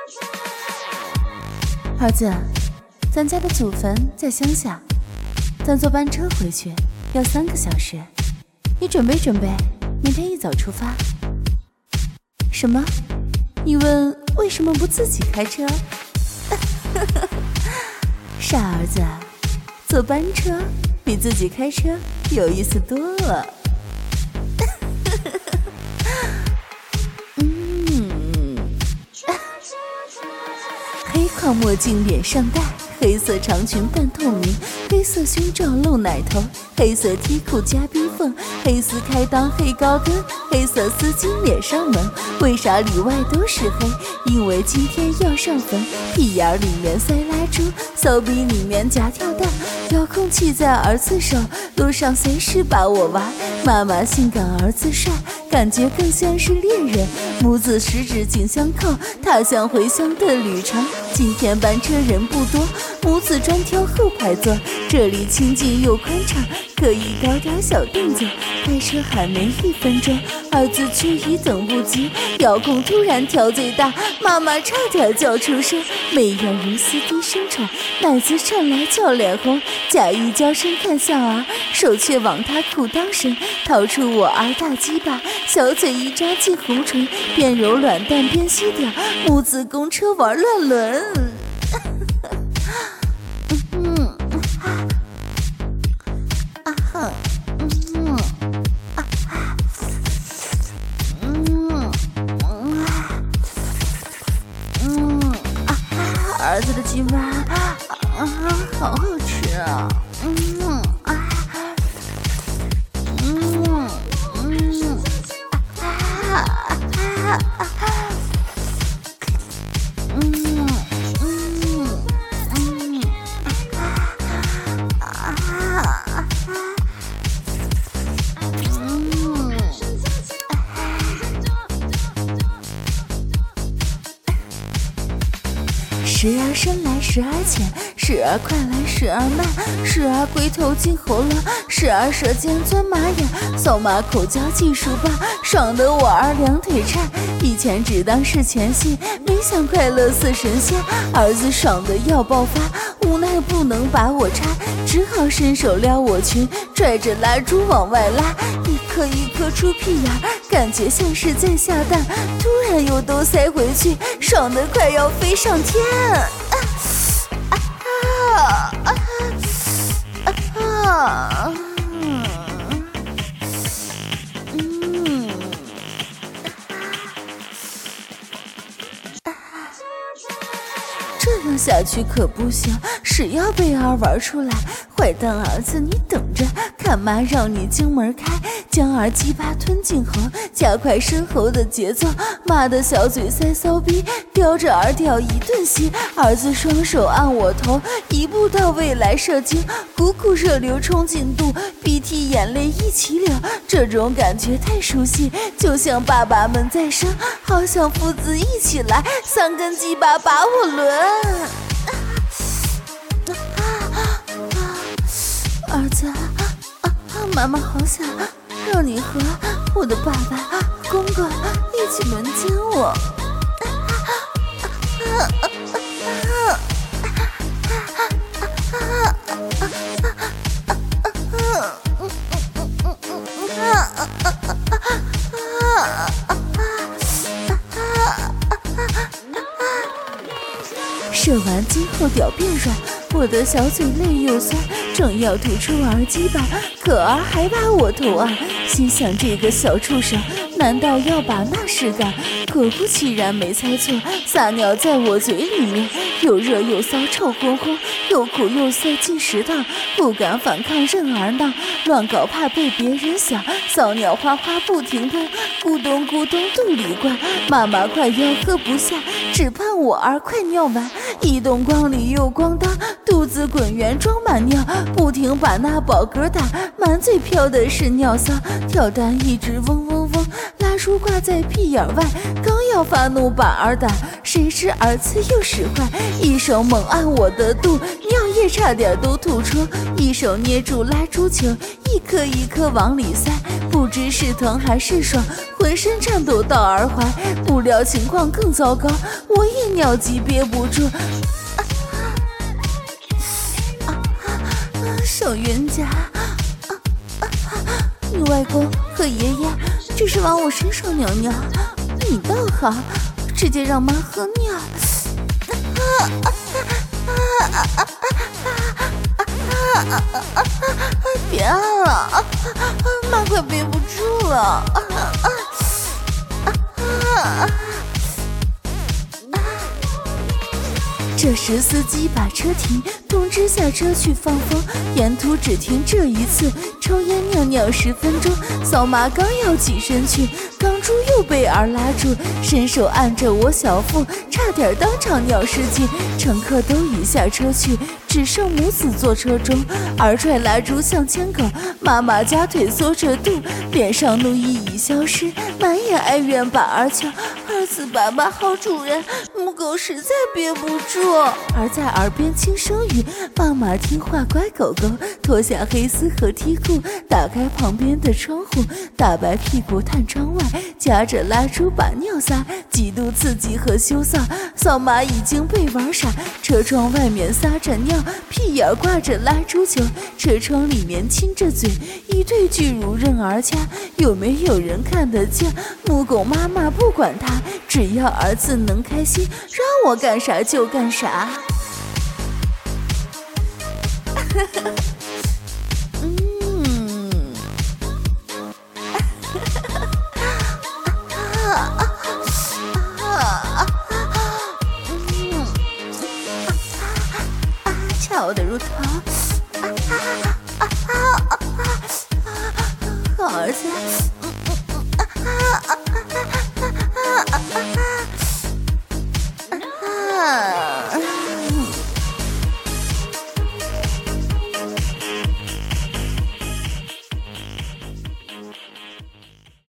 儿子，咱家的祖坟在乡下，咱坐班车回去要3个小时，你准备准备，明天一早出发。什么？你问为什么不自己开车？傻儿子，坐班车比自己开车有意思多了。黑框墨镜脸上戴，黑色长裙半透明，黑色胸罩露奶头，黑色 T 裤加逼缝，黑丝开裆黑高跟，黑色丝巾脸上蒙。为啥里外都是黑？因为今天要上坟，屁眼里面塞拉猪，骚逼里面夹跳蛋，遥控器在儿子手，路上随时把我玩。妈妈性感儿子帅，感觉更像是恋人，母子十指紧相扣，踏向回乡的旅程。今天班车人不多，母子专挑后排座，这里清静又宽敞，可以搞点小动作。开车还没1分钟，儿子却已等不及，遥控突然调最大，妈妈差点叫出声。美人如丝低声喘，奶子上来叫脸红，假意娇声看向儿，手却往他裤裆伸，掏出我儿大鸡巴，小嘴一扎进红唇，边揉软蛋边吸掉，母子公车玩乱伦。儿子的鸡巴好好吃啊！时而伸来时而浅，时而快来时而慢，时而龟头进喉咙，时而舌尖钻马眼，扫码口交技术棒，爽得我儿两腿颤。以前只当是前戏，没想快乐似神仙，儿子爽得要爆发，无奈不能把我插，只好伸手撩我裙，拽着蜡烛往外拉，一颗一颗出屁眼，感觉像是在下蛋，突然又都塞回去，爽得快要飞上天。这样下去可不行，是要被儿玩出来。坏蛋儿子，你等着，看妈让你经门开，将儿鸡巴吞进喉，加快深喉的节奏。妈的小嘴塞骚逼，叼着儿屌一顿吸，儿子双手按我头，一步到位来射精，股股热流冲进肚，鼻涕眼泪一起流，这种感觉太熟悉，就像爸爸们在生，好想父子一起来，3根鸡巴把我轮。儿子，妈妈好想让你和我的爸爸、公公一起轮奸我。射完精后屌变软，我的小嘴泪又酸，正要吐出儿鸡巴，可儿还把我头按，心想这个小畜生难道要把那事干？果不其然，没猜错，撒尿在我嘴里面，又热又骚臭烘烘，又苦又涩进食道，不敢反抗任儿闹，乱搞怕被别人想，骚尿哗哗不停喷，咕咚咕咚肚里灌，妈妈快要喝不下，只盼我儿快尿完，一动光里又咣当，肚子滚圆装满尿，不停把那饱嗝打，满嘴飘的是尿骚，跳蛋一直嗡嗡嗡，拉书挂在屁眼外，刚要发怒把儿打，谁知儿子又使坏，一手猛按我的肚，尿液也差点都吐出，一手捏住拉猪球，一颗一颗往里塞，不知是疼还是爽，浑身颤抖到耳怀。不料情况更糟糕，我也尿急憋不住，手冤家。你外公和爷爷只是往我身上尿尿，你倒好，直接让妈喝尿。别按了，妈快憋不住了。这时司机把车停，通知下车去放风，沿途只停这一次，抽烟尿尿10分钟。扫码刚要起身去，钢珠又被儿拉住，伸手按着我小腹，差点当场尿失禁。乘客都已下车去，只剩母子坐车中，儿拽拉猪向前狗，妈妈夹腿缩着肚，脸上怒意已消失，满眼哀怨把儿求，儿子爸爸好主人，母狗实在憋不住。儿在耳边轻声语，妈妈听话乖狗狗，脱下黑丝和踢裤，打开旁边的窗户，大白屁股探窗外，夹着拉猪把尿撒，极度刺激和羞臊。扫码已经被玩傻，车窗外面撒着尿，屁眼挂着拉猪球，车窗里面亲着嘴，一对巨乳任儿掐。有没有人看得见？母狗妈妈不管他，只要儿子能开心，让我干啥就干啥。掐我的乳头，好儿子。